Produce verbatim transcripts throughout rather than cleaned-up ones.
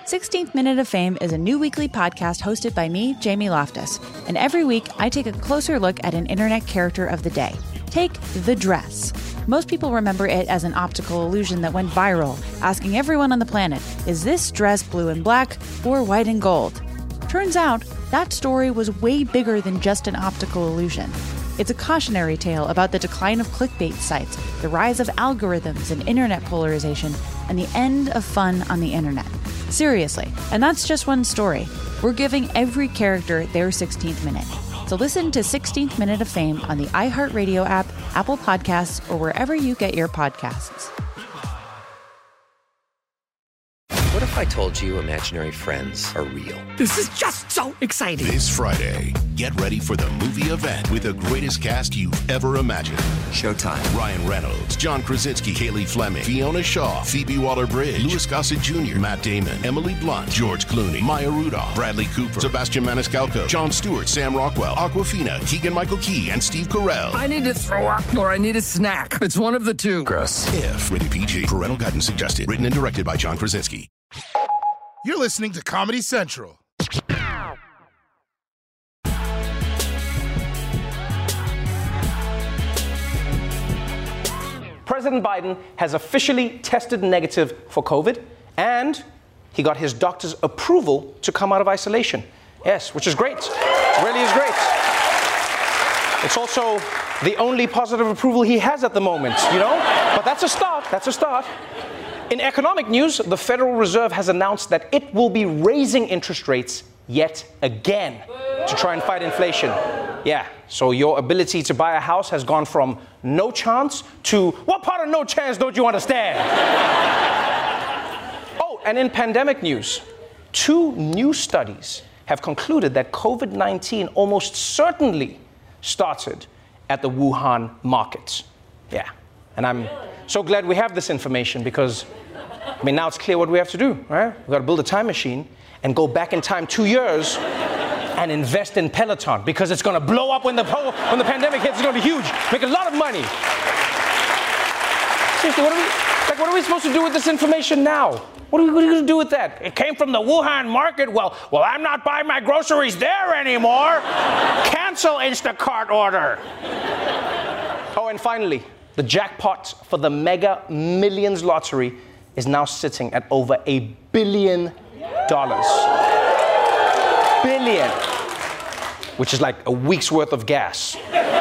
sixteenth Minute of Fame is a new weekly podcast hosted by me, Jamie Loftus. And every week, I take a closer look at an internet character of the day. Take the dress. Most people remember it as an optical illusion that went viral, asking everyone on the planet, is this dress blue and black or white and gold? Turns out, that story was way bigger than just an optical illusion. It's a cautionary tale about the decline of clickbait sites, the rise of algorithms and internet polarization, and the end of fun on the internet. Seriously, and that's just one story. We're giving every character their sixteenth minute. So listen to sixteenth Minute of Fame on the iHeartRadio app, Apple Podcasts, or wherever you get your podcasts. What if I told you imaginary friends are real? This is just so exciting. This Friday, get ready for the movie event with the greatest cast you've ever imagined. Showtime. Ryan Reynolds, John Krasinski, Kaylee Fleming, Fiona Shaw, Phoebe Waller-Bridge, Louis Gossett Junior, Matt Damon, Emily Blunt, George Clooney, Maya Rudolph, Bradley Cooper, Sebastian Maniscalco, Jon Stewart, Sam Rockwell, Awkwafina, Keegan-Michael Key, and Steve Carell. I need to throw up or I need a snack. It's one of the two. Gross. If, rated P G, parental guidance suggested. Written and directed by John Krasinski. You're listening to Comedy Central. President Biden has officially tested negative for COVID, and he got his doctor's approval to come out of isolation. Yes, which is great. It really is great. It's also the only positive approval he has at the moment, you know? But that's a start. That's a start. In economic news, the Federal Reserve has announced that it will be raising interest rates yet again to try and fight inflation. Yeah, so your ability to buy a house has gone from no chance to what part of no chance don't you understand? Oh, and in pandemic news, two new studies have concluded that COVID nineteen almost certainly started at the Wuhan market. Yeah, and I'm so glad we have this information because, I mean, now it's clear what we have to do, right? We've got to build a time machine and go back in time two years and invest in Peloton because it's going to blow up when the when the pandemic hits. It's going to be huge. Make a lot of money. Seriously, what are we, like, what are we supposed to do with this information now? What are we, what are we going to do with that? It came from the Wuhan market. Well, well, I'm not buying my groceries there anymore. Cancel Instacart order. Oh, and finally, the jackpot for the Mega Millions lottery is now sitting at over a billion dollars. Billion. Which is like a week's worth of gas.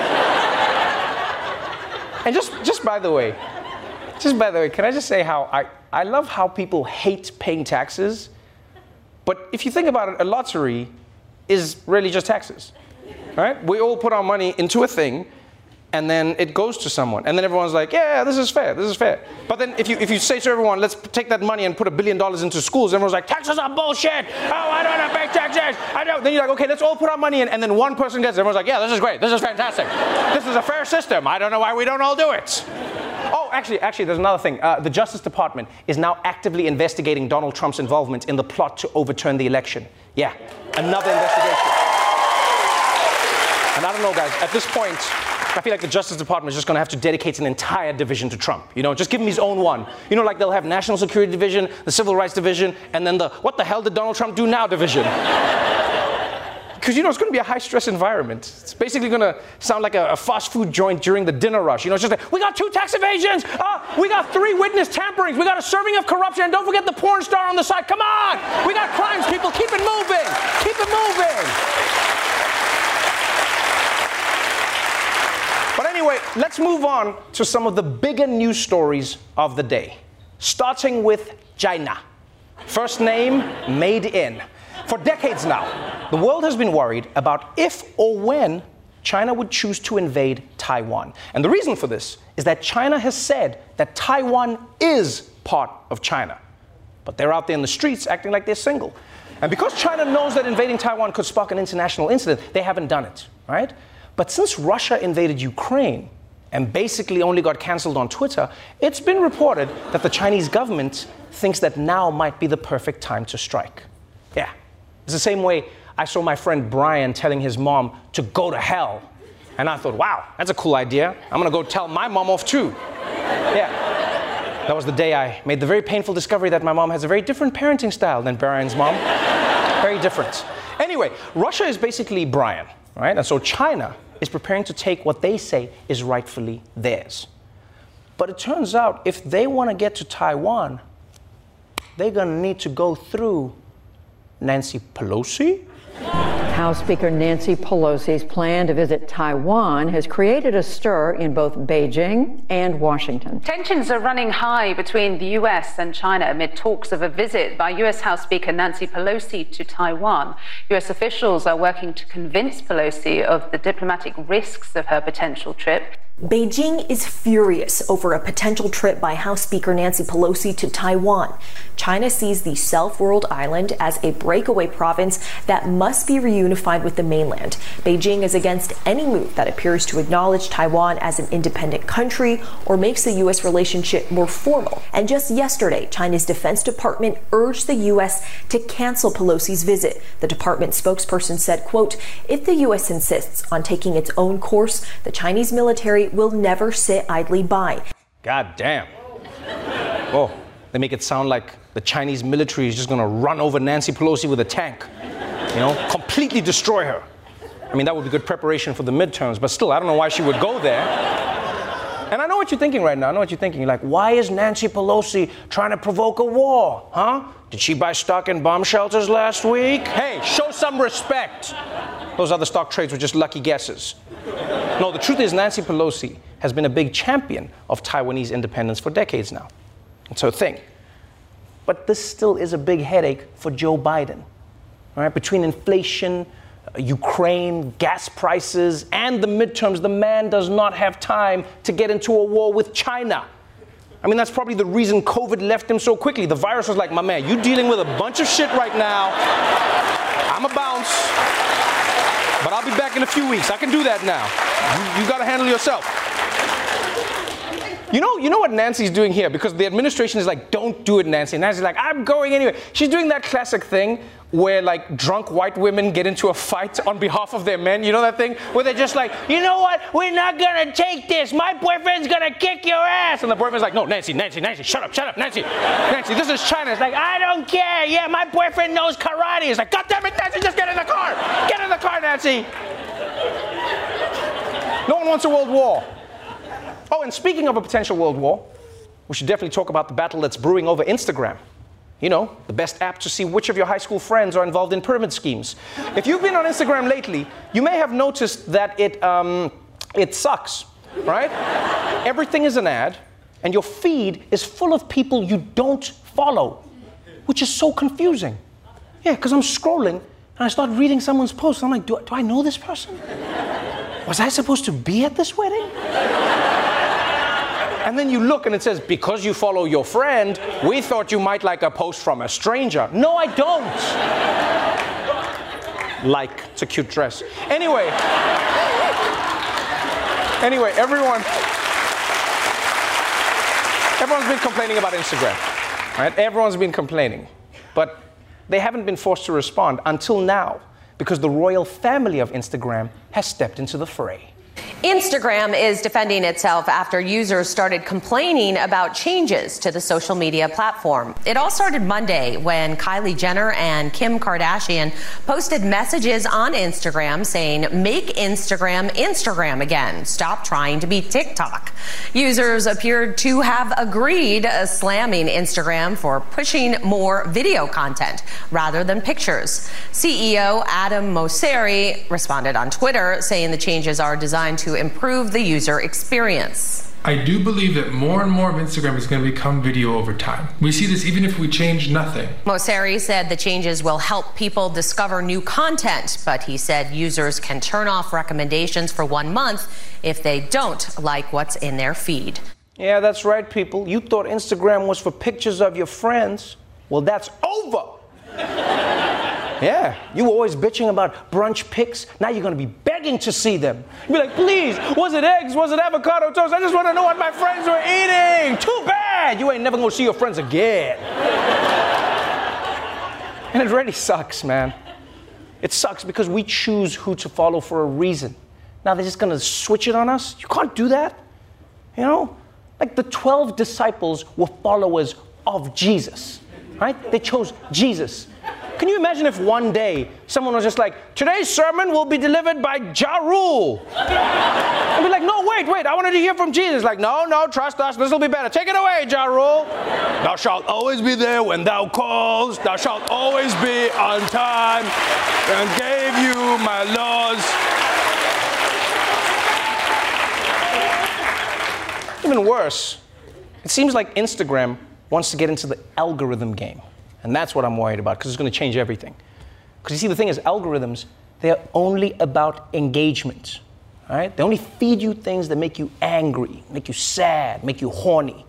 And just, just by the way, just by the way, can I just say how I, I love how people hate paying taxes, but if you think about it, a lottery is really just taxes, right? We all put our money into a thing, and then it goes to someone. And then everyone's like, yeah, this is fair, this is fair. But then if you if you say to everyone, let's take that money and put a billion dollars into schools, everyone's like, taxes are bullshit. Oh, I don't want to pay taxes. I don't. Then you're like, okay, let's all put our money in. And then one person gets it. Everyone's like, yeah, this is great. This is fantastic. This is a fair system. I don't know why we don't all do it. Oh, actually, actually, there's another thing. Uh, the Justice Department is now actively investigating Donald Trump's involvement in the plot to overturn the election. Yeah, another investigation. And I don't know, guys, at this point, I feel like the Justice Department is just going to have to dedicate an entire division to Trump. You know, just give him his own one. You know, like they'll have National Security Division, the Civil Rights Division, and then the what the hell did Donald Trump do now division. Because, you know, it's going to be a high-stress environment. It's basically going to sound like a, a fast food joint during the dinner rush. You know, it's just like, we got two tax evasions. Uh, we got three witness tamperings. We got a serving of corruption. And don't forget the porn star on the side. Come on. We got crimes, people. Keep it moving. Keep it moving. But anyway, let's move on to some of the bigger news stories of the day. Starting with China. First name, made in. For decades now, the world has been worried about if or when China would choose to invade Taiwan. And the reason for this is that China has said that Taiwan is part of China. But they're out there in the streets acting like they're single. And because China knows that invading Taiwan could spark an international incident, they haven't done it, right? But since Russia invaded Ukraine and basically only got cancelled on Twitter, it's been reported that the Chinese government thinks that now might be the perfect time to strike. Yeah. It's the same way I saw my friend Brian telling his mom to go to hell. And I thought, wow, that's a cool idea. I'm going to go tell my mom off too. Yeah. That was the day I made the very painful discovery that my mom has a very different parenting style than Brian's mom. Very different. Anyway, Russia is basically Brian, right? And so China is preparing to take what they say is rightfully theirs. But it turns out if they want to get to Taiwan, they're going to need to go through Nancy Pelosi. House Speaker Nancy Pelosi's plan to visit Taiwan has created a stir in both Beijing and Washington. Tensions are running high between the U S and China amid talks of a visit by U S House Speaker Nancy Pelosi to Taiwan. U S officials are working to convince Pelosi of the diplomatic risks of her potential trip. Beijing is furious over a potential trip by House Speaker Nancy Pelosi to Taiwan. China sees the self-ruled island as a breakaway province that must be reunified with the mainland. Beijing is against any move that appears to acknowledge Taiwan as an independent country or makes the U S relationship more formal. And just yesterday, China's Defense Department urged the U S to cancel Pelosi's visit. The department spokesperson said, quote, if the U S insists on taking its own course, the Chinese military will never sit idly by. God damn. Oh, they make it sound like the Chinese military is just going to run over Nancy Pelosi with a tank. You know, completely destroy her. I mean, that would be good preparation for the midterms, but still, I don't know why she would go there. And I know what you're thinking right now. I know what you're thinking. You're like, why is Nancy Pelosi trying to provoke a war? Huh? Did she buy stock in bomb shelters last week? Hey, show some respect. Those other stock trades were just lucky guesses. No, the truth is Nancy Pelosi has been a big champion of Taiwanese independence for decades now. It's her thing. But this still is a big headache for Joe Biden. All right? Between inflation, uh, Ukraine, gas prices, and the midterms, the man does not have time to get into a war with China. I mean, that's probably the reason COVID left him so quickly. The virus was like, my man, you're dealing with a bunch of shit right now. I'm a bounce. But I'll be back in a few weeks. I can do that now. You, you got to handle yourself. You know, you know what Nancy's doing here? Because the administration is like, don't do it, Nancy. And Nancy's like, I'm going anyway. She's doing that classic thing where like drunk white women get into a fight on behalf of their men. You know that thing? Where they're just like, you know what? We're not going to take this. My boyfriend's going to kick your ass. And the boyfriend's like, no, Nancy, Nancy, Nancy, shut up, shut up, Nancy. Nancy, this is China. It's like, I don't care. Yeah, my boyfriend knows karate. It's like, God damn it, Nancy, just get in the car. Get in the car, Nancy. No one wants a world war. Oh, and speaking of a potential world war, we should definitely talk about the battle that's brewing over Instagram. You know, the best app to see which of your high school friends are involved in pyramid schemes. If you've been on Instagram lately, you may have noticed that it, um, it sucks, right? Everything is an ad, and your feed is full of people you don't follow, which is so confusing. Yeah, because I'm scrolling, and I start reading someone's post, and I'm like, do, do I know this person? Was I supposed to be at this wedding? And then you look and it says, because you follow your friend, we thought you might like a post from a stranger. No, I don't. Like, it's a cute dress. Anyway. Anyway, everyone. Everyone's been complaining about Instagram. Right? Everyone's been complaining. But they haven't been forced to respond until now, because the royal family of Instagram has stepped into the fray. Instagram is defending itself after users started complaining about changes to the social media platform. It all started Monday when Kylie Jenner and Kim Kardashian posted messages on Instagram saying, make Instagram Instagram again. Stop trying to be TikTok. Users appeared to have agreed, uh, slamming Instagram for pushing more video content rather than pictures. C E O Adam Mosseri responded on Twitter saying the changes are designed to improve the user experience. I do believe that more and more of Instagram is going to become video over time. We see this even if we change nothing. Mosseri said the changes will help people discover new content, but he said users can turn off recommendations for one month if they don't like what's in their feed. Yeah, that's right, people. You thought Instagram was for pictures of your friends. Well, that's over. Yeah, you were always bitching about brunch pics. Now you're going to be begging to see them. You'll be like, please, was it eggs? Was it avocado toast? I just want to know what my friends were eating. Too bad. You ain't never going to see your friends again. And it really sucks, man. It sucks because we choose who to follow for a reason. Now they're just going to switch it on us? You can't do that. You know? Like the twelve disciples were followers of Jesus, right? They chose Jesus. Can you imagine if one day someone was just like, today's sermon will be delivered by Ja Rule? And be like, no, wait, wait, I wanted to hear from Jesus. Like, no, no, trust us, this will be better. Take it away, Ja Rule. Thou shalt always be there when thou callst. Thou shalt always be on time. And gave you my laws. Even worse, it seems like Instagram wants to get into the algorithm game. And that's what I'm worried about, because it's going to change everything. Because you see, the thing is, algorithms, they're only about engagement, right? They only feed you things that make you angry, make you sad, make you horny.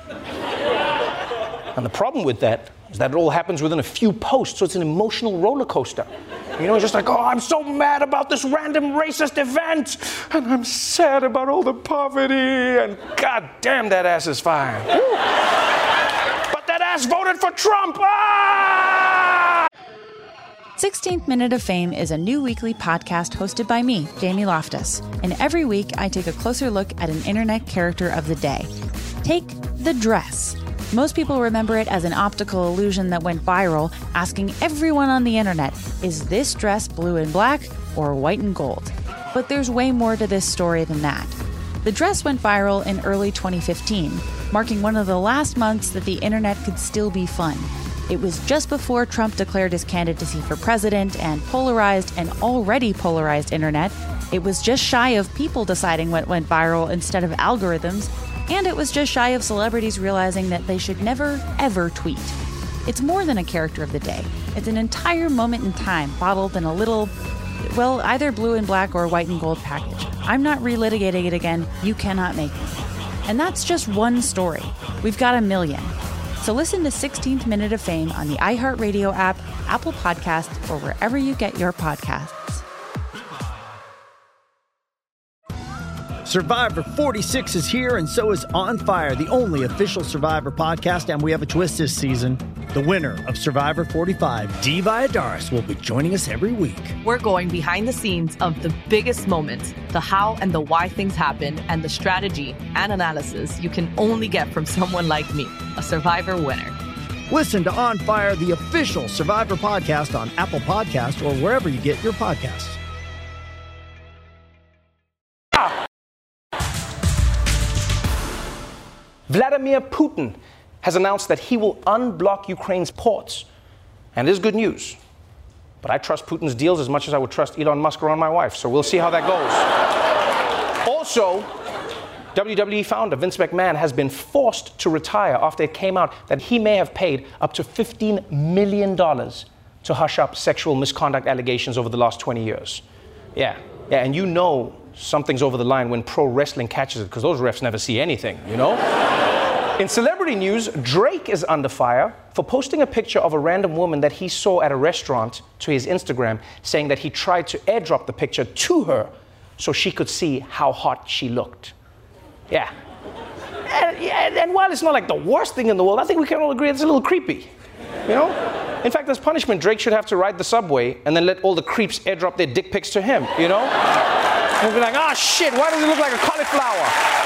And the problem with that is that it all happens within a few posts, so it's an emotional roller coaster. You know, it's just like, oh, I'm so mad about this random racist event, and I'm sad about all the poverty, and god damn, that ass is fine. But that ass voted for Trump! Ah! sixteenth Minute of Fame is a new weekly podcast hosted by me, Jamie Loftus. And every week, I take a closer look at an internet character of the day. Take the dress. Most people remember it as an optical illusion that went viral, asking everyone on the internet, is this dress blue and black or white and gold? But there's way more to this story than that. The dress went viral in early twenty fifteen, marking one of the last months that the internet could still be fun. It was just before Trump declared his candidacy for president and polarized an already polarized internet. It was just shy of people deciding what went viral instead of algorithms. And it was just shy of celebrities realizing that they should never, ever tweet. It's more than a character of the day. It's an entire moment in time bottled in a little, well, either blue and black or white and gold package. I'm not relitigating it again. You cannot make me. And that's just one story. We've got a million. So listen to sixteenth Minute of Fame on the iHeartRadio app, Apple Podcasts, or wherever you get your podcasts. Survivor forty-six is here, and so is On Fire, the only official Survivor podcast, and we have a twist this season. The winner of Survivor forty-five, Dee Valladares, will be joining us every week. We're going behind the scenes of the biggest moments, the how and the why things happen, and the strategy and analysis you can only get from someone like me, a Survivor winner. Listen to On Fire, the official Survivor podcast on Apple Podcasts or wherever you get your podcasts. Vladimir Putin has announced that he will unblock Ukraine's ports. And it is good news. But I trust Putin's deals as much as I would trust Elon Musk around my wife, so we'll see how that goes. Also, W W E founder Vince McMahon has been forced to retire after it came out that he may have paid up to fifteen million dollars to hush up sexual misconduct allegations over the last twenty years. Yeah, yeah, and you know something's over the line when pro wrestling catches it, because those refs never see anything, you know? In celebrity news, Drake is under fire for posting a picture of a random woman that he saw at a restaurant to his Instagram, saying that he tried to airdrop the picture to her so she could see how hot she looked. Yeah. And, and, and while it's not like the worst thing in the world, I think we can all agree it's a little creepy, you know? In fact, as punishment, Drake should have to ride the subway and then let all the creeps airdrop their dick pics to him, you know? And be like, ah, shit, why does he look like a cauliflower?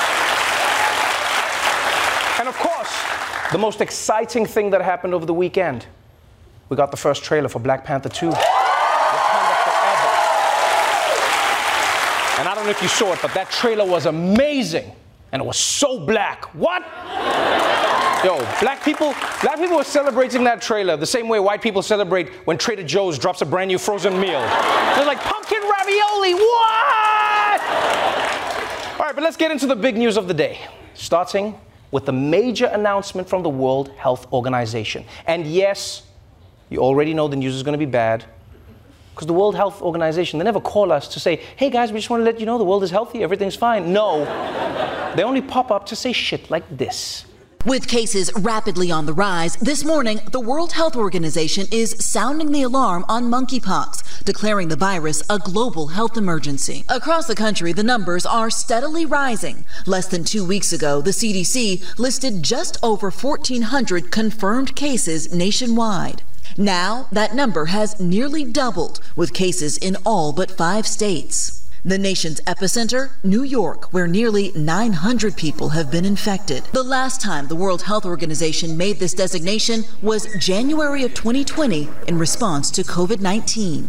And of course, the most exciting thing that happened over the weekend, we got the first trailer for Black Panther two. Wakanda Forever. And I don't know if you saw it, but that trailer was amazing. And it was so black. What? Yo, black people, black people were celebrating that trailer the same way white people celebrate when Trader Joe's drops a brand new frozen meal. They're like, pumpkin ravioli, what? All right, but let's get into the big news of the day. Starting with the major announcement from the World Health Organization. And yes, you already know the news is going to be bad, because the World Health Organization, they never call us to say, hey guys, we just want to let you know the world is healthy, everything's fine. No, they only pop up to say shit like this. With cases rapidly on the rise, this morning, the World Health Organization is sounding the alarm on monkeypox, declaring the virus a global health emergency. Across the country, the numbers are steadily rising. Less than two weeks ago, the C D C listed just over fourteen hundred confirmed cases nationwide. Now, that number has nearly doubled, with cases in all but five states. The nation's epicenter, New York, where nearly nine hundred people have been infected. The last time the World Health Organization made this designation was January of twenty twenty in response to COVID nineteen.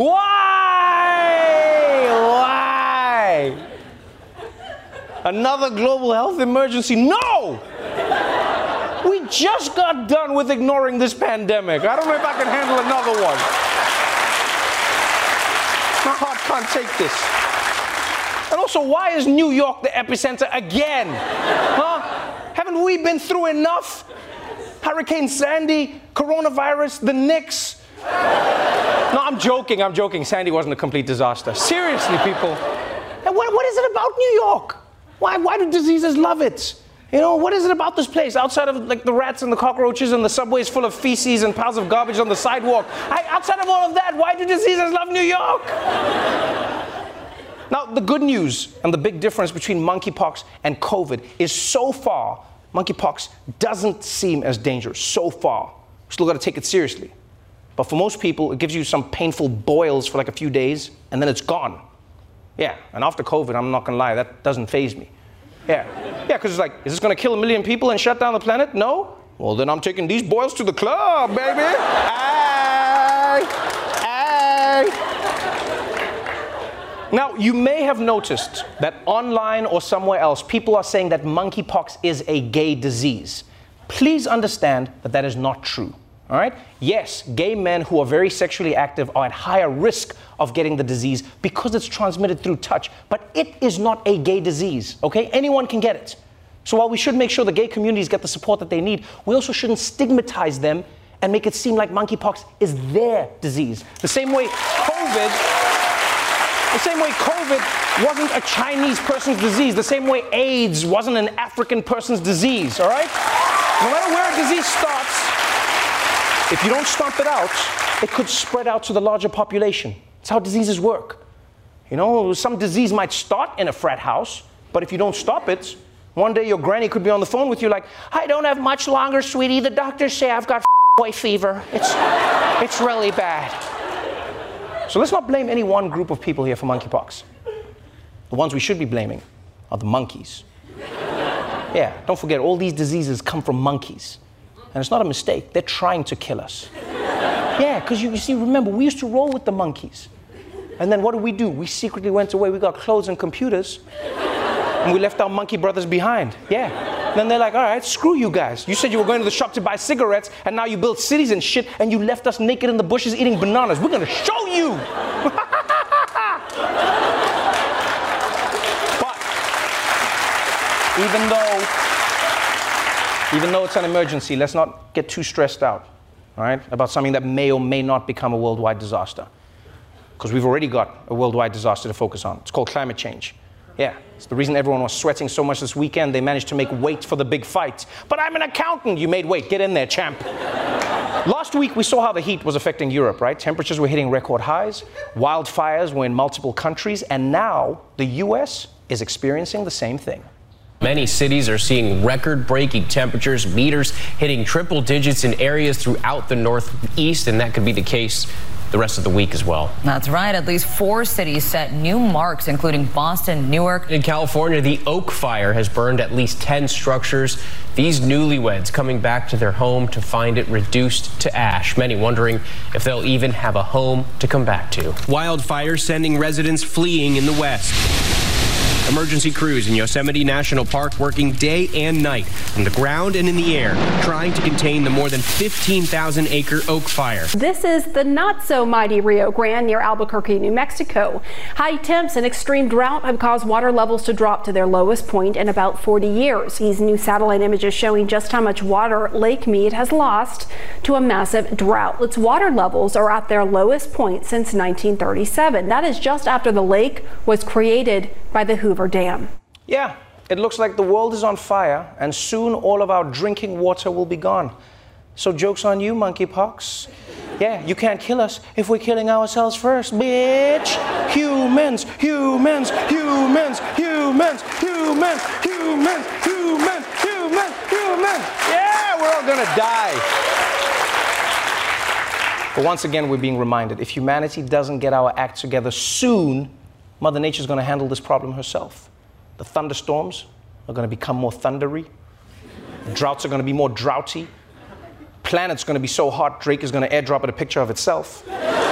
Why? Why? Another global health emergency? No! We just got done with ignoring this pandemic. I don't know if I can handle another one. My heart can't take this. And also, why is New York the epicenter again? Huh? Haven't we been through enough? Hurricane Sandy, coronavirus, the Knicks. No, I'm joking, I'm joking. Sandy wasn't a complete disaster. Seriously, people. And what, what is it about New York? Why, why do diseases love it? You know, what is it about this place? Outside of like the rats and the cockroaches and the subways full of feces and piles of garbage on the sidewalk. I, outside of all of that, why do diseases love New York? Now, the good news and the big difference between monkeypox and COVID is so far, monkeypox doesn't seem as dangerous. So far. We still got to take it seriously. But for most people, it gives you some painful boils for like a few days, and then it's gone. Yeah, and after COVID, I'm not gonna lie, that doesn't faze me. Yeah, yeah, because it's like, is this gonna kill a million people and shut down the planet? No? Well, then I'm taking these boils to the club, baby. Hey, hey. Now, you may have noticed that online or somewhere else, people are saying that monkeypox is a gay disease. Please understand that that is not true. All right? Yes, gay men who are very sexually active are at higher risk of getting the disease because it's transmitted through touch. But it is not a gay disease, okay? Anyone can get it. So while we should make sure the gay communities get the support that they need, we also shouldn't stigmatize them and make it seem like monkeypox is their disease. The same way COVID, the same way COVID wasn't a Chinese person's disease, the same way AIDS wasn't an African person's disease, all right? No matter where a disease starts, if you don't stomp it out, it could spread out to the larger population. It's how diseases work. You know, some disease might start in a frat house, but if you don't stop it, one day your granny could be on the phone with you like, I don't have much longer, sweetie. The doctors say I've got boy fever. It's, it's really bad. So let's not blame any one group of people here for monkeypox. The ones we should be blaming are the monkeys. Yeah, don't forget, all these diseases come from monkeys. And it's not a mistake. They're trying to kill us. Yeah, because you, you see, remember, we used to roll with the monkeys. And then what did we do? We secretly went away. We got clothes and computers. And we left our monkey brothers behind. Yeah. And then they're like, all right, screw you guys. You said you were going to the shop to buy cigarettes, and now you built cities and shit, and you left us naked in the bushes eating bananas. We're going to show you. But even though... Even though it's an emergency, let's not get too stressed out, all right, about something that may or may not become a worldwide disaster. Because we've already got a worldwide disaster to focus on. It's called climate change. Yeah, it's the reason everyone was sweating so much this weekend. They managed to make weight for the big fight. But I'm an accountant. You made weight. Get in there, champ. Last week, we saw how the heat was affecting Europe, right? Temperatures were hitting record highs. Wildfires were in multiple countries. And now the U S is experiencing the same thing. Many cities are seeing record-breaking temperatures, meters hitting triple digits in areas throughout the Northeast, and that could be the case the rest of the week as well. That's right. At least four cities set new marks, including Boston, Newark. In California, the Oak Fire has burned at least ten structures. These newlyweds coming back to their home to find it reduced to ash, many wondering if they'll even have a home to come back to. Wildfires sending residents fleeing in the west. Emergency crews in Yosemite National Park working day and night from the ground and in the air, trying to contain the more than fifteen thousand acre Oak Fire. This is the not-so-mighty Rio Grande near Albuquerque, New Mexico. High temps and extreme drought have caused water levels to drop to their lowest point in about forty years. These new satellite images showing just how much water Lake Mead has lost to a massive drought. Its water levels are at their lowest point since nineteen thirty-seven. That is just after the lake was created by the Hoover Dam. Yeah, it looks like the world is on fire, and soon all of our drinking water will be gone. So joke's on you, monkeypox. Yeah, you can't kill us if we're killing ourselves first, bitch. Humans, humans, humans, humans, humans, humans, humans, humans, humans. Yeah, we're all gonna die. But once again, we're being reminded, if humanity doesn't get our act together soon, Mother Nature's going to handle this problem herself. The thunderstorms are going to become more thundery. The droughts are going to be more droughty. Planet's going to be so hot, Drake is going to airdrop it a picture of itself.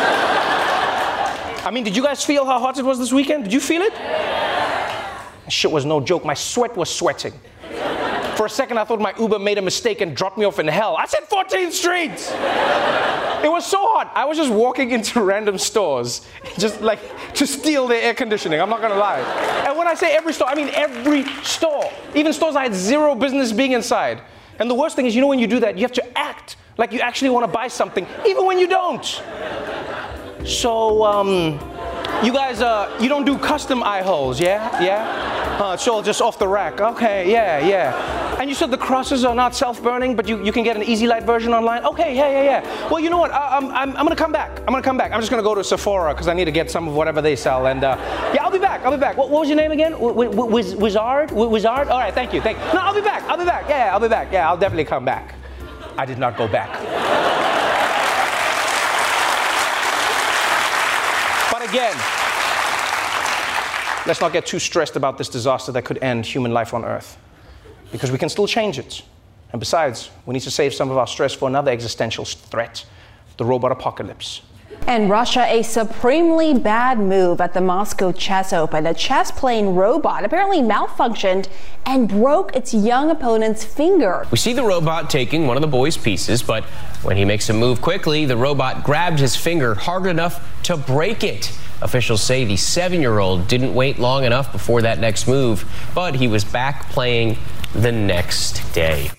I mean, did you guys feel how hot it was this weekend? Did you feel it? Shit was no joke. My sweat was sweating. For a second, I thought my Uber made a mistake and dropped me off in hell. I said fourteenth Street! It was so hot. I was just walking into random stores, just like to steal their air conditioning. I'm not gonna lie. And when I say every store, I mean every store. Even stores I had zero business being inside. And the worst thing is, you know, when you do that, you have to act like you actually want to buy something, even when you don't. So, um, you guys, uh, you don't do custom eye holes, yeah? Yeah? Uh, it's all just off the rack. Okay, yeah, yeah. And you said the crosses are not self-burning, but you, you can get an Easy Light version online? Okay, yeah, yeah, yeah. Well, you know what? I, I'm, I'm, I'm going to come back. I'm going to come back. I'm just going to go to Sephora because I need to get some of whatever they sell. And, uh, yeah, I'll be back. I'll be back. What, what was your name again? W- w- Wiz- Wizard? W- Wizard? All right, thank you. Thank you. No, I'll be back. I'll be back. Yeah, yeah, I'll be back. Yeah, I'll definitely come back. I did not go back. But again, let's not get too stressed about this disaster that could end human life on Earth, because we can still change it. And besides, we need to save some of our stress for another existential threat, the robot apocalypse. And Russia, a supremely bad move at the Moscow Chess Open. A chess-playing robot apparently malfunctioned and broke its young opponent's finger. We see the robot taking one of the boy's pieces, but when he makes a move quickly, the robot grabbed his finger hard enough to break it. Officials say the seven-year-old didn't wait long enough before that next move, but he was back playing the next day.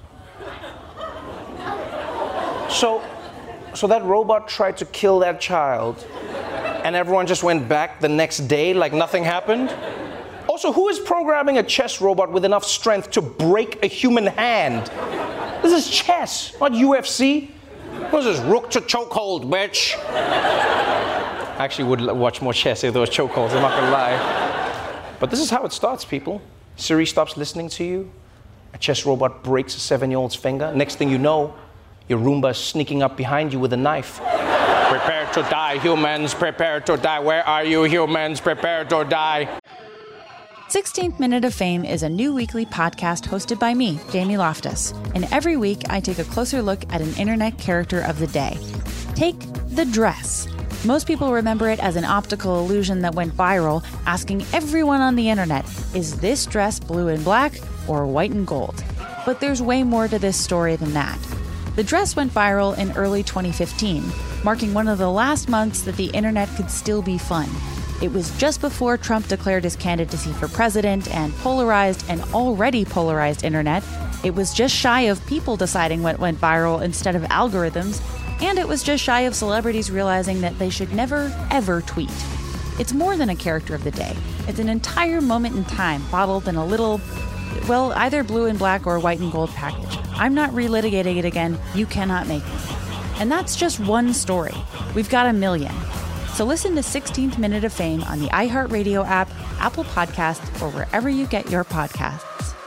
So, so that robot tried to kill that child, and everyone just went back the next day like nothing happened? Also, who is programming a chess robot with enough strength to break a human hand? This is chess, not U F C. What is this, rook to chokehold, bitch? I actually would watch more chess if there was chokeholds, I'm not gonna lie. But this is how it starts, people. Siri stops listening to you. A chess robot breaks a seven-year-old's finger. Next thing you know, your Roomba is sneaking up behind you with a knife. Prepare to die, humans, prepare to die. Where are you, humans? Prepare to die. sixteenth Minute of Fame is a new weekly podcast hosted by me, Jamie Loftus. And every week, I take a closer look at an internet character of the day. Take the dress. Most people remember it as an optical illusion that went viral, asking everyone on the internet, is this dress blue and black or white and gold? But there's way more to this story than that. The dress went viral in early twenty fifteen, marking one of the last months that the internet could still be fun. It was just before Trump declared his candidacy for president, and polarized an already polarized internet. It was just shy of people deciding what went viral instead of algorithms, and it was just shy of celebrities realizing that they should never, ever tweet. It's more than a character of the day. It's an entire moment in time bottled in a little, well, either blue and black or white and gold package. I'm not relitigating it again. You cannot make me. And that's just one story. We've got a million. So listen to sixteenth Minute of Fame on the iHeartRadio app, Apple Podcasts, or wherever you get your podcasts.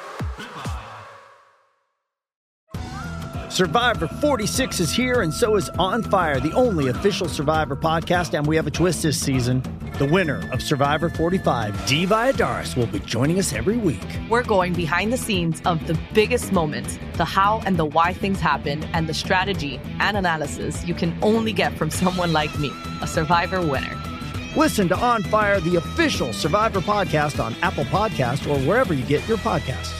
Survivor forty-six is here, and so is On Fire, the only official Survivor podcast, and we have a twist this season. The winner of Survivor forty-five, Dee Valladares, will be joining us every week. We're going behind the scenes of the biggest moments, the how and the why things happen, and the strategy and analysis you can only get from someone like me, a Survivor winner. Listen to On Fire, the official Survivor podcast, on Apple Podcasts or wherever you get your podcasts.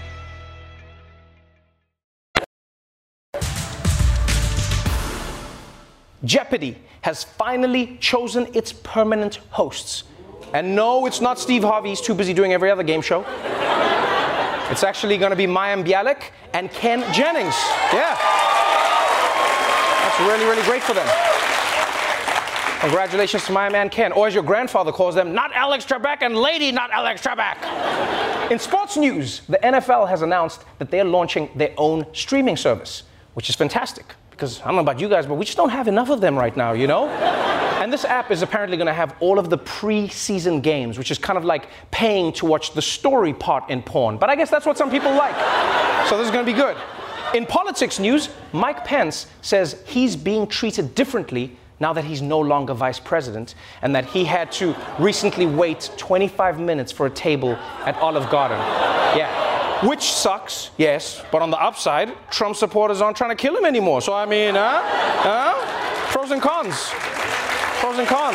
Jeopardy has finally chosen its permanent hosts. And no, it's not Steve Harvey. He's too busy doing every other game show. It's actually going to be Mayim Bialik and Ken Jennings. Yeah. That's really, really great for them. Congratulations to my man Ken, or as your grandfather calls them, not Alex Trebek and lady not Alex Trebek. In sports news, the N F L has announced that they're launching their own streaming service, which is fantastic. Because I don't know about you guys, but we just don't have enough of them right now, you know? And this app is apparently going to have all of the pre-season games, which is kind of like paying to watch the story part in porn. But I guess that's what some people like. So this is going to be good. In politics news, Mike Pence says he's being treated differently now that he's no longer vice president, and that he had to recently wait twenty-five minutes for a table at Olive Garden. Yeah. Which sucks, yes, but on the upside, Trump supporters aren't trying to kill him anymore. So, I mean, huh? Huh? Pros and cons. Pros and cons.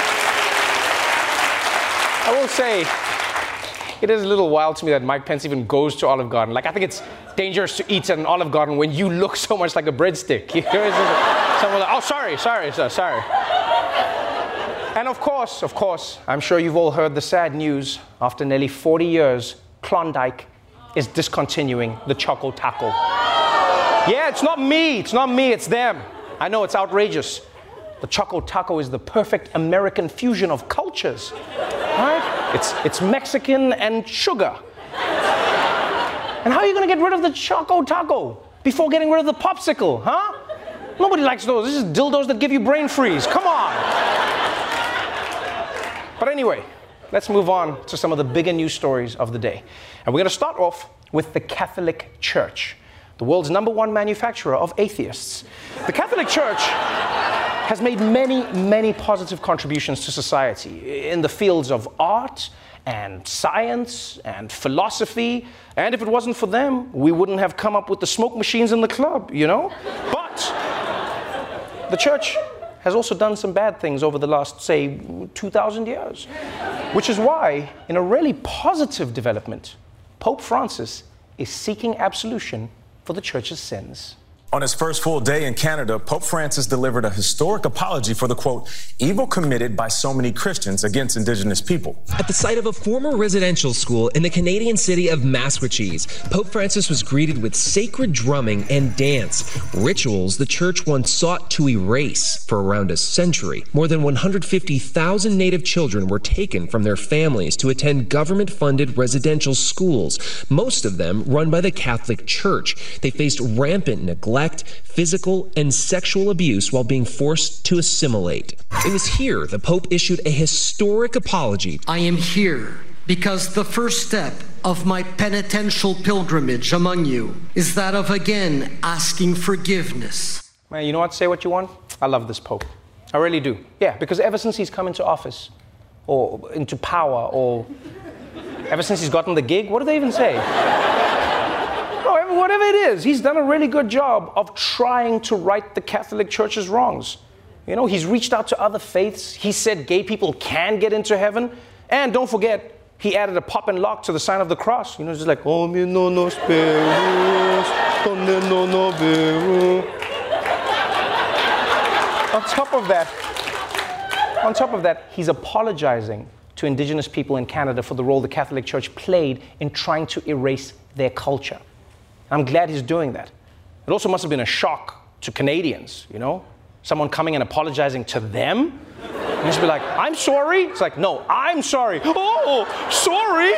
I will say, it is a little wild to me that Mike Pence even goes to Olive Garden. Like, I think it's dangerous to eat at an Olive Garden when you look so much like a breadstick. Someone like, oh, sorry, sorry, sir, sorry. And of course, of course, I'm sure you've all heard the sad news. After nearly forty years, Klondike is discontinuing the Choco Taco. Yeah, it's not me, it's not me, it's them. I know, it's outrageous. The Choco Taco is the perfect American fusion of cultures, right? It's, it's Mexican and sugar. And how are you gonna get rid of the Choco Taco before getting rid of the popsicle, huh? Nobody likes those. This is dildos that give you brain freeze. Come on. But anyway, let's move on to some of the bigger news stories of the day. And we're gonna start off with the Catholic Church, the world's number one manufacturer of atheists. The Catholic Church has made many, many positive contributions to society in the fields of art and science and philosophy. And if it wasn't for them, we wouldn't have come up with the smoke machines in the club, you know? But the church has also done some bad things over the last, say, two thousand years. Which is why, in a really positive development, Pope Francis is seeking absolution for the church's sins. On his first full day in Canada, Pope Francis delivered a historic apology for the, quote, evil committed by so many Christians against Indigenous people. At the site of a former residential school in the Canadian city of Maskwacis, Pope Francis was greeted with sacred drumming and dance, rituals the church once sought to erase for around a century. More than one hundred fifty thousand Native children were taken from their families to attend government-funded residential schools, most of them run by the Catholic Church. They faced rampant neglect, physical, and sexual abuse while being forced to assimilate. It was here the Pope issued a historic apology. I am here because the first step of my penitential pilgrimage among you is that of again asking forgiveness. Man, you know what? Say what you want. I love this Pope. I really do. Yeah, because ever since he's come into office, or into power, or ever since he's gotten the gig, what do they even say? Whatever it is, he's done a really good job of trying to right the Catholic Church's wrongs. You know, he's reached out to other faiths. He said gay people can get into heaven. And don't forget, he added a pop and lock to the sign of the cross. You know, just like, oh, me no nos perus, no no beru. On top of that, on top of that, he's apologizing to Indigenous people in Canada for the role the Catholic Church played in trying to erase their culture. I'm glad he's doing that. It also must have been a shock to Canadians, you know? Someone coming and apologizing to them. You just be like, I'm sorry? It's like, no, I'm sorry. Oh, sorry.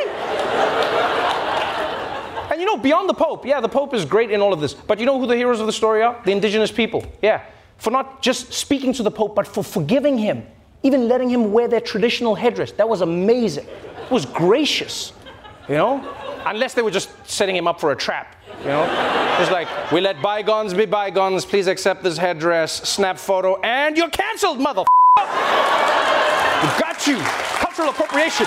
And you know, beyond the Pope, yeah, the Pope is great in all of this, but you know who the heroes of the story are? The Indigenous people, yeah. For not just speaking to the Pope, but for forgiving him, even letting him wear their traditional headdress. That was amazing. It was gracious, you know? Unless they were just setting him up for a trap. You know, it's like, we let bygones be bygones, please accept this headdress, snap photo, and you're canceled, mother. We got you. Cultural appropriation.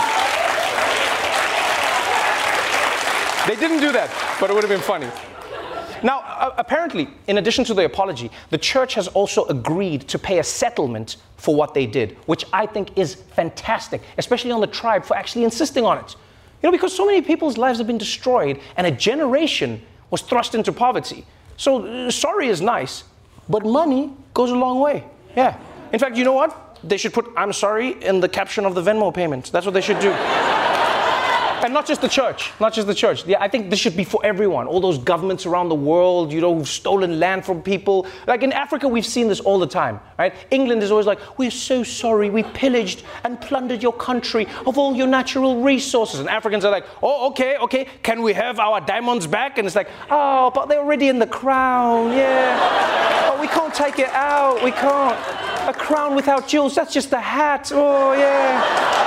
They didn't do that, but it would have been funny. Now, uh, apparently, in addition to the apology, the church has also agreed to pay a settlement for what they did, which I think is fantastic, especially on the tribe for actually insisting on it. You know, because so many people's lives have been destroyed and a generation was thrust into poverty. So uh, sorry is nice, but money goes a long way. Yeah. In fact, you know what? They should put I'm sorry in the caption of the Venmo payment. That's what they should do. And not just the church, not just the church. Yeah, I think this should be for everyone. All those governments around the world, you know, who've stolen land from people. Like in Africa, we've seen this all the time, right? England is always like, we're so sorry, we pillaged and plundered your country of all your natural resources. And Africans are like, oh, okay, okay, can we have our diamonds back? And it's like, oh, but they're already in the crown, yeah. Oh, we can't take it out, we can't. A crown without jewels, that's just a hat, oh, yeah.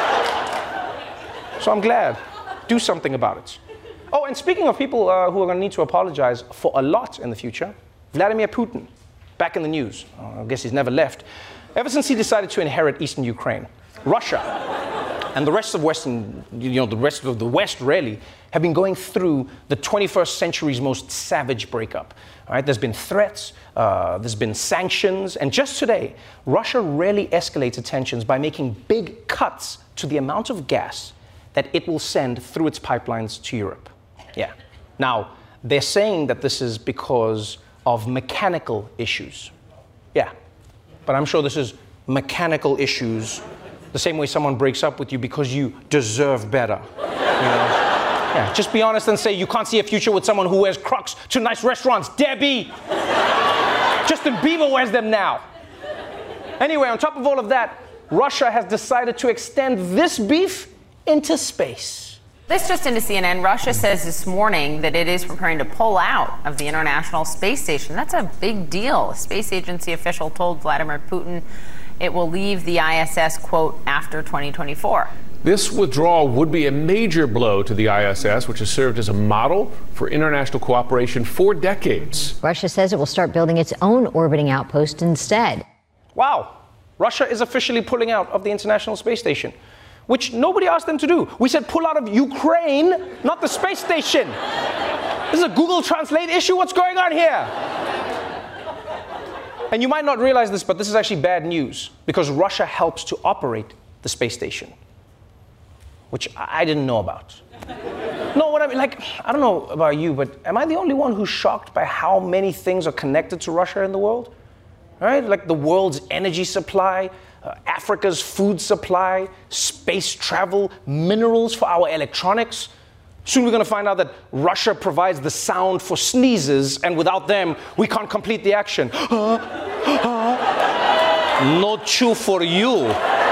So I'm glad. Do something about it. Oh, and speaking of people uh, who are going to need to apologize for a lot in the future, Vladimir Putin, back in the news. Oh, I guess he's never left. ever since he decided to inherit eastern Ukraine, Russia and the rest of Western, you know, the rest of the West really, have been going through the twenty-first century's most savage breakup. All right, there's been threats, uh, there's been sanctions, and just today, Russia rarely escalates tensions by making big cuts to the amount of gas that it will send through its pipelines to Europe. Yeah. Now, they're saying that this is because of mechanical issues. Yeah. But I'm sure this is mechanical issues the same way someone breaks up with you because you deserve better. You know? Yeah, just be honest and say you can't see a future with someone who wears Crocs to nice restaurants. Debbie! Justin Bieber wears them now. Anyway, on top of all of that, Russia has decided to extend this beef into space. This just into C N N. Russia says this morning that it is preparing to pull out of the International Space Station. That's a big deal. A space agency official told Vladimir Putin it will leave the I S S, quote, after twenty twenty-four. This withdrawal would be a major blow to the I S S, which has served as a model for international cooperation for decades. Russia says it will start building its own orbiting outpost instead. Wow. Russia is officially pulling out of the International Space Station, which nobody asked them to do. We said pull out of Ukraine, not the space station. This is a Google Translate issue. What's going on here? And you might not realize this, but this is actually bad news because Russia helps to operate the space station, which I didn't know about. No, what I mean, like, I don't know about you, but am I the only one who's shocked by how many things are connected to Russia in the world? Right? Like the world's energy supply, uh, Africa's food supply, space travel, minerals for our electronics. Soon we're going to find out that Russia provides the sound for sneezes, and without them, we can't complete the action. No chew for you.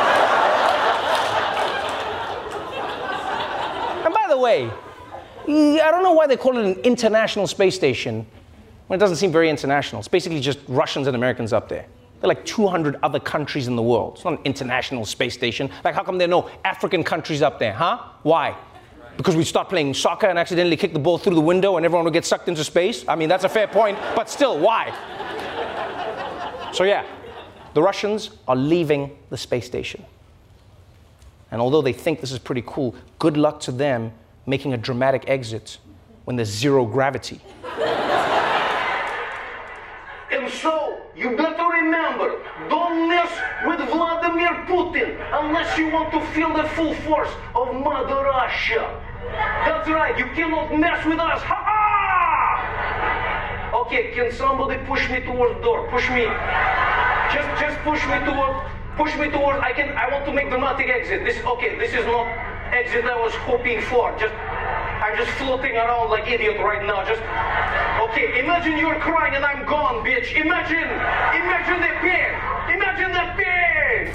And by the way, I don't know why they call it an international space station when it doesn't seem very international. It's basically just Russians and Americans up there. There are like two hundred other countries in the world. It's not an international space station. Like, how come there are no African countries up there, huh? Why? Because we start playing soccer and accidentally kick the ball through the window and everyone will get sucked into space? I mean, that's a fair point, but still, why? So yeah, the Russians are leaving the space station. And although they think this is pretty cool, good luck to them making a dramatic exit when there's zero gravity. And so, you better remember, don't mess with Vladimir Putin unless you want to feel the full force of Mother Russia. That's right, you cannot mess with us. Ha ha! Okay, can somebody push me towards the door? Push me. Just, just push me toward. Push me towards. I can. I want to make dramatic exit. This. Okay, this is not exit I was hoping for. Just. I'm just floating around like idiot right now. Just. Okay, imagine you're crying and I'm gone, bitch. Imagine. Imagine the pain. Imagine the pain.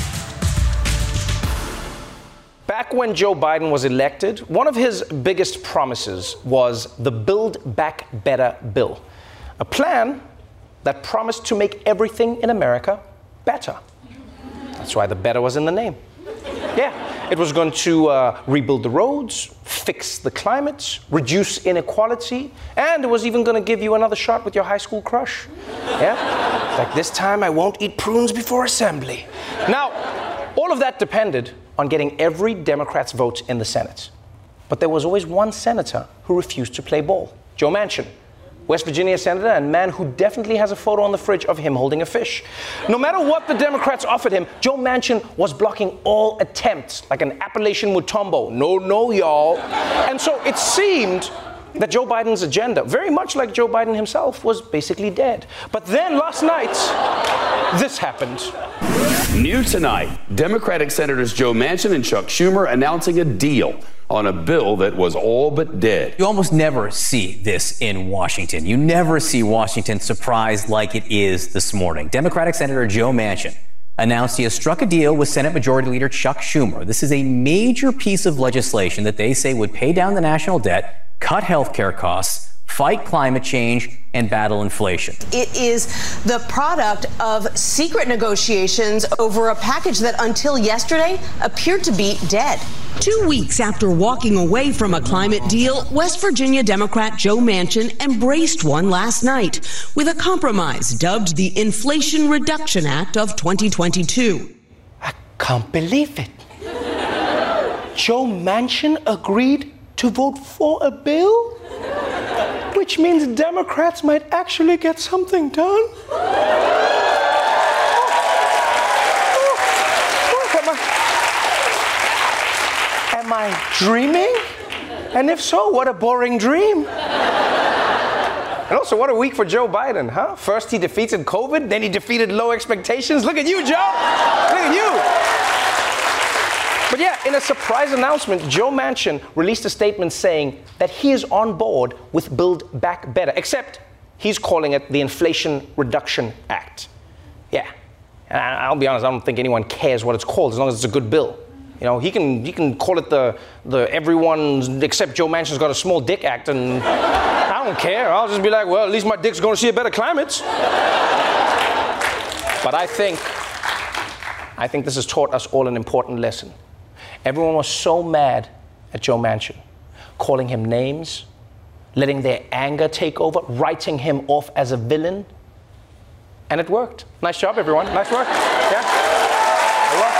Back when Joe Biden was elected, one of his biggest promises was the Build Back Better bill, a plan that promised to make everything in America better. That's why the better was in the name. Yeah, it was going to uh, rebuild the roads, fix the climate, reduce inequality, and it was even going to give you another shot with your high school crush. Yeah, like this time I won't eat prunes before assembly. Now, all of that depended on getting every Democrat's vote in the Senate. But there was always one senator who refused to play ball, Joe Manchin, West Virginia senator and man who definitely has a photo on the fridge of him holding a fish. No matter what the Democrats offered him, Joe Manchin was blocking all attempts, like an Appalachian Mutombo. No, no, y'all. And so it seemed that Joe Biden's agenda, very much like Joe Biden himself, was basically dead. But then last night, this happened. New tonight, Democratic Senators Joe Manchin and Chuck Schumer announcing a deal on a bill that was all but dead. You almost never see this in Washington. You never see Washington surprised like it is this morning. Democratic Senator Joe Manchin announced he has struck a deal with Senate Majority Leader Chuck Schumer. This is a major piece of legislation that they say would pay down the national debt, cut health care costs, fight climate change, and battle inflation. It is the product of secret negotiations over a package that until yesterday appeared to be dead. Two weeks after walking away from a climate deal, West Virginia Democrat Joe Manchin embraced one last night with a compromise dubbed the Inflation Reduction Act of twenty twenty-two. I can't believe it. Joe Manchin agreed to vote for a bill? Which means Democrats might actually get something done? Oh, oh, am, I, am I dreaming? And if so, what a boring dream. And also, what a week for Joe Biden, huh? First he defeated COVID, then he defeated low expectations. Look at you, Joe. Look at you. But yeah, in a surprise announcement, Joe Manchin released a statement saying that he is on board with Build Back Better, except he's calling it the Inflation Reduction Act. Yeah, and I'll be honest, I don't think anyone cares what it's called as long as it's a good bill. You know, he can he can call it the the everyone except Joe Manchin's got a small dick act, and I don't care. I'll just be like, well, at least my dick's going to see a better climate. But I think I think this has taught us all an important lesson. Everyone was so mad at Joe Manchin, calling him names, letting their anger take over, writing him off as a villain. And it worked. Nice job, everyone. Nice work. Yeah. It worked.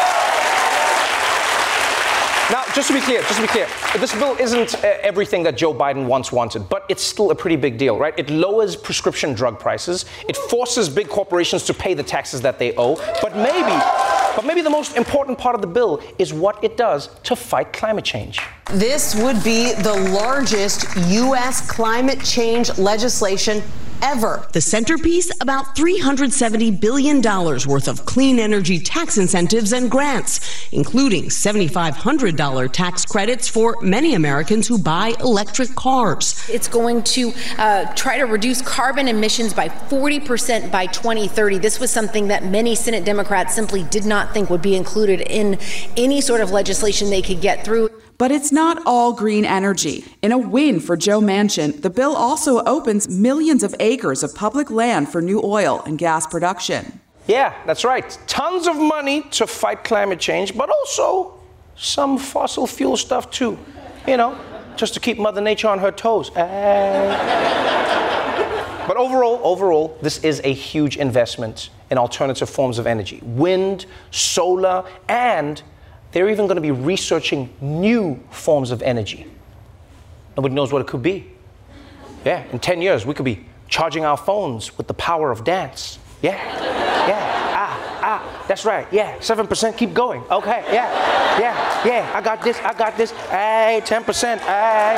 Now, just to be clear, just to be clear, this bill isn't uh, everything that Joe Biden once wanted, but it's still a pretty big deal, right? It lowers prescription drug prices. It forces big corporations to pay the taxes that they owe. But maybe... But maybe the most important part of the bill is what it does to fight climate change. This would be the largest U S climate change legislation ever. The centerpiece, about three hundred seventy billion dollars worth of clean energy tax incentives and grants, including seven thousand five hundred dollars tax credits for many Americans who buy electric cars. It's going to uh, try to reduce carbon emissions by forty percent by twenty thirty. This was something that many Senate Democrats simply did not think would be included in any sort of legislation they could get through. But it's not all green energy. In a win for Joe Manchin, the bill also opens millions of acres of public land for new oil and gas production. Yeah, that's right. Tons of money to fight climate change, but also some fossil fuel stuff too. You know, just to keep Mother Nature on her toes. Uh... But overall, overall, this is a huge investment in alternative forms of energy. Wind, solar, and they're even going to be researching new forms of energy. Nobody knows what it could be. Yeah, in ten years, we could be charging our phones with the power of dance. Yeah, yeah, ah, ah, that's right, yeah, seven percent, keep going. Okay, yeah, yeah, yeah, I got this, I got this, hey, ten percent, hey.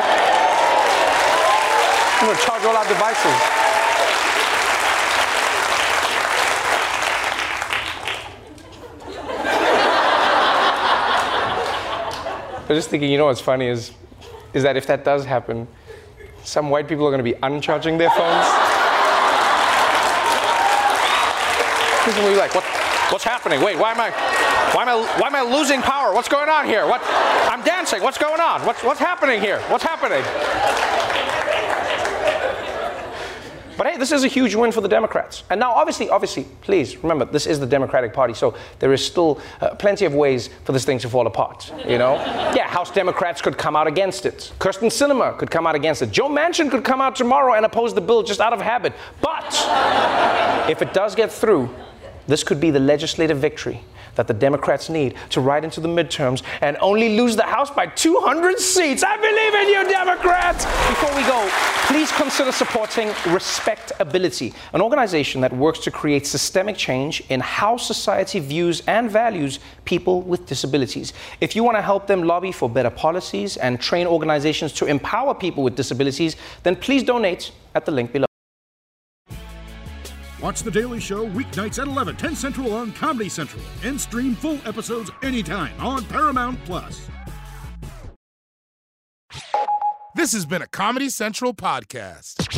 I'm going to charge all our devices. I was just thinking, you know what's funny is, is that if that does happen, some white people are going to be uncharging their phones. People will be like, what, what's happening? Wait, why am I, why am I, why am I losing power? What's going on here? What, I'm dancing. What's going on? What's, what's happening here? What's happening? But hey, this is a huge win for the Democrats. And now, obviously, obviously, please remember, this is the Democratic Party, so there is still uh, plenty of ways for this thing to fall apart, you know? Yeah, House Democrats could come out against it. Kyrsten Sinema could come out against it. Joe Manchin could come out tomorrow and oppose the bill just out of habit. But if it does get through, this could be the legislative victory that the Democrats need to ride into the midterms and only lose the House by two hundred seats. I believe in you, Democrats! Before we go, please consider supporting Respectability, an organization that works to create systemic change in how society views and values people with disabilities. If you want to help them lobby for better policies and train organizations to empower people with disabilities, then please donate at the link below. Watch The Daily Show weeknights at eleven, ten Central on Comedy Central, and stream full episodes anytime on Paramount Plus. This has been a Comedy Central podcast.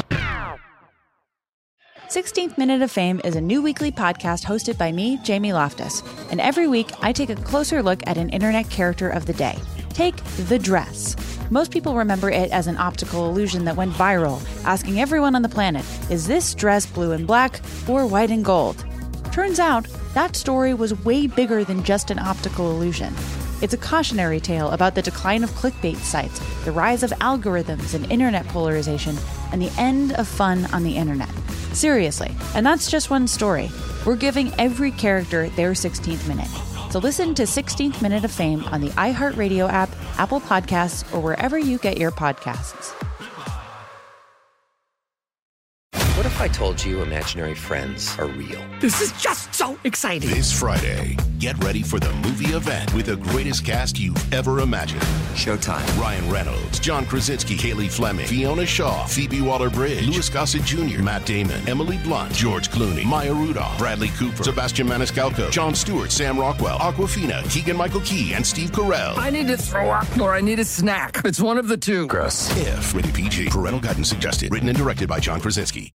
sixteenth Minute of Fame is a new weekly podcast hosted by me, Jamie Loftus. And every week, I take a closer look at an internet character of the day. Take The Dress. Most people remember it as an optical illusion that went viral, asking everyone on the planet, is this dress blue and black or white and gold? Turns out, that story was way bigger than just an optical illusion. It's a cautionary tale about the decline of clickbait sites, the rise of algorithms and internet polarization, and the end of fun on the internet. Seriously, and that's just one story. We're giving every character their sixteenth minute. So listen to sixteenth Minute of Fame on the iHeartRadio app, Apple Podcasts, or wherever you get your podcasts. What if I told you imaginary friends are real? This is just so exciting. This Friday, get ready for the movie event with the greatest cast you've ever imagined. Showtime. Ryan Reynolds, John Krasinski, Haley Fleming, Fiona Shaw, Phoebe Waller-Bridge, Louis Gossett Junior, Matt Damon, Emily Blunt, George Clooney, Maya Rudolph, Bradley Cooper, Sebastian Maniscalco, Jon Stewart, Sam Rockwell, Awkwafina, Keegan-Michael Key, and Steve Carell. I need to throw up or I need a snack. It's one of the two. Gross. If. Rated P G. Parental guidance suggested. Written and directed by John Krasinski.